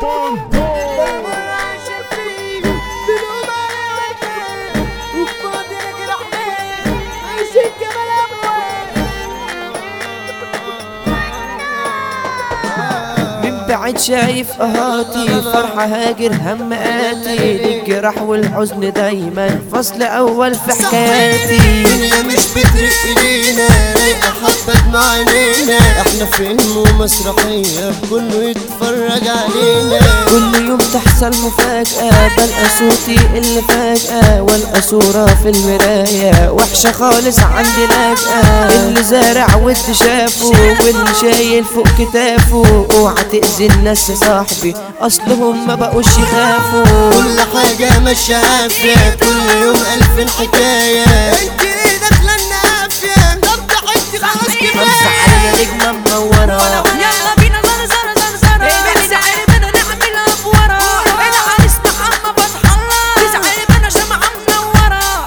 بعد شايف اهاتي فرحة هاجر هم آتي للجرح والحزن دايما فصل اول في حكاياتي. الدنيا مش بترق لينا رايقة حبة مع عينينا، احنا فيلم ومسرحية كله يتفرج علينا. كل يوم تحصل مفاجأة بلقى صوتي اللي فجأة والقى صورة في المراية وحشة خالص عندي لاجئة. اللي زارع ود شافه واللي شايل فوق كتافه اوعى تأذي الناس يا صاحبي اصلهم ما بقوش يخافوا. كل حاجة ماشية عافية كل يوم ألف حكاية، انت ليه داخلة النافية؟ طب ضحكتي خلاص كفاية. خمسة علينا نجمة منورة يلا بينا زر تزعل بنا نعملها بورا العريس محمد فتح الله تزعل بنا شمعة منورة.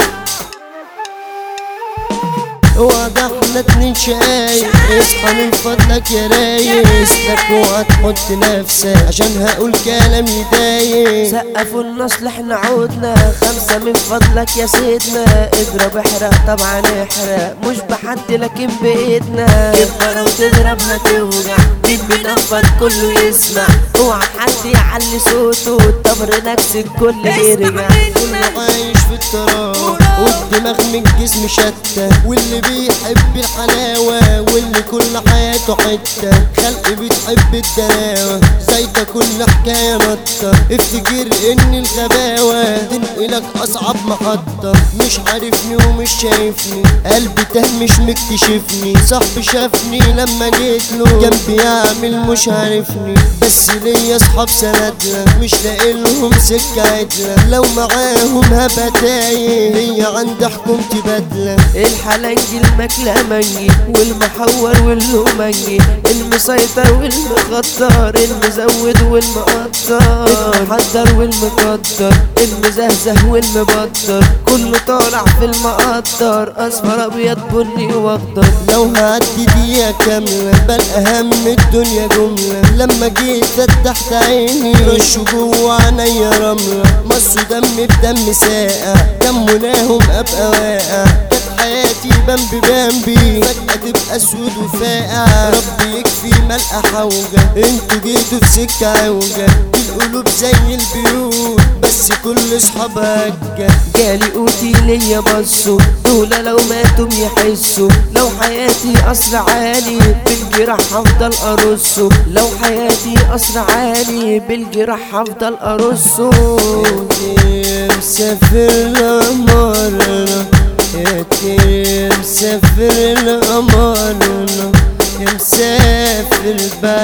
واضح احنا اتنين شايف اصحى من فضلك يا رايس لك اوعى تحط نفسك عشان هقول كلام يضايق. سقفوا النصل احنا عودنا خمسة من فضلك يا سيدنا اضرب احرق طبعا احرق مش بحد لكن بايدنا كبرة وتضرب ما توجع مين بنفض كله يسمع اوعى حد يعلي صوته الطبر نفس الكل يرجع. كله عايش في التراب والدماغ من الجسم شتى واللي بيحب الحلاوة واللي كل حياته حتة خلق بتحب الدراوة زايدة كل حكاية نطة. افتكر ان الغباوة تنقلك اصعب محطة مش عارفني ومش شايفني قلبي تاه مش مكتشفني صاحبي شافني لما جيتله جنبي يعمل مش عارفني بس ليا اصحاب سندلة مش لاقيلهم سكة عدلة لو معاهم هبقى تايه هي عند حكومتي بدلة. الحلنجي المكلمنجي والمحور واللومنجي المسيطر والمخطر المزود والمقطر المحضر والمقدر المزهزه والمبطر كله طالع في المقطر اصفر ابيض بني واخضر. لو هعدي دقيقة كاملة بل اهم الدنيا جملة لما جيت فتحت عيني رشوا جوا عينيا رملة مصوا دمي بدم ساقع كم مناهم ابقى واقع. حياتي بمبي بمبي فجأة تبقى اسود وفاقع ربي يكفي ملقى حوجة انتوا جيتوا في سكة عوجة القلوب زي البيوت بس كل اصحابها هجة. جالي قوتي ليا بصوا دول لو ماتوا يحسوا لو حياتي قصر عالي بالجراح هفضل ارصه لو حياتي قصر عالي بالجراح هفضل ارصه. مسافر لمرنا يا مسافر لقمرنا يا مسافر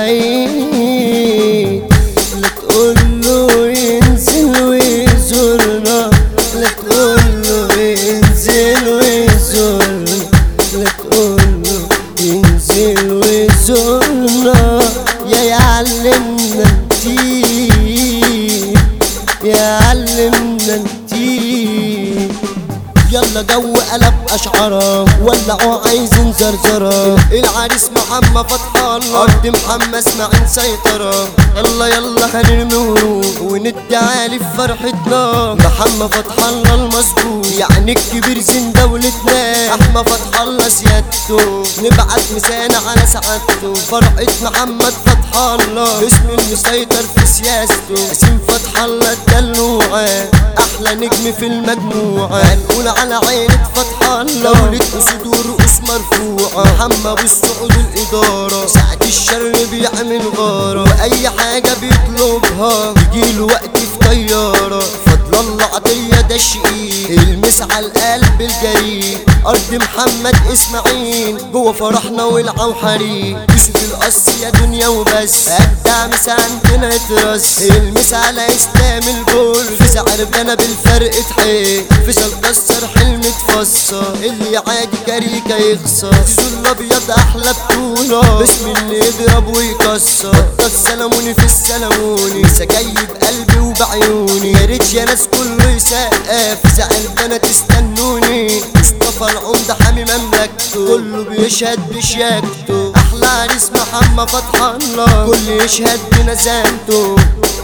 بعيد لا تقوله ينزل ويزورنا لا تقوله ينزل ويزورنا لا تقوله ينزل ويزورنا يا يعلمنا كتير يا علمنا كتير. يلا جو قلب اشعاره ولعوا عايزين زرزره العريس محمد فتح الله ارض محمد اسماعيل سيطره يلا يلا هنرمي ورود وندي عالي في فرحتنا محمد فتح الله المظبوط يعني الكبير زين دولتنا احمد فتح الله سيادته نبعت مسانة على سعادته فرحة محمد فتح الله اسم المسيطر في سياسته اسم فتح الله الدلوعة احلى نجم في المجموعة هنقول على عينة فتح الله دولة اسود ورؤوس مرفوعة محمد بالسعود الادارة ساعة الشر بيعمل غارة واي حاجة بيطلبها يجيله وقت في طيارة فضل الله عطية ده شقيق المس على القلب الجريء ارض محمد اسماعيل جوه فرحنا ولعة وحريق يوسف القص يا دنيا وبس ابدع مس عندنا اترس المس على اسلام البر في سعر بنا بالفرق تحيق فيصل كسر حلم تفصل اللي عادي كاريكا يخسر زول الابيض احلى بطولة باسم اللي يضرب ويكسر السلاموني في السلاموني سجايب قلبي وبعيوني يا ريت يا ناس كله يسقف زعل بنات استنوني مصطفى العمدة حامي مملكته كله بيشهد بشياكته احلى عريس محمد فتح الله كل يشهد بنزانته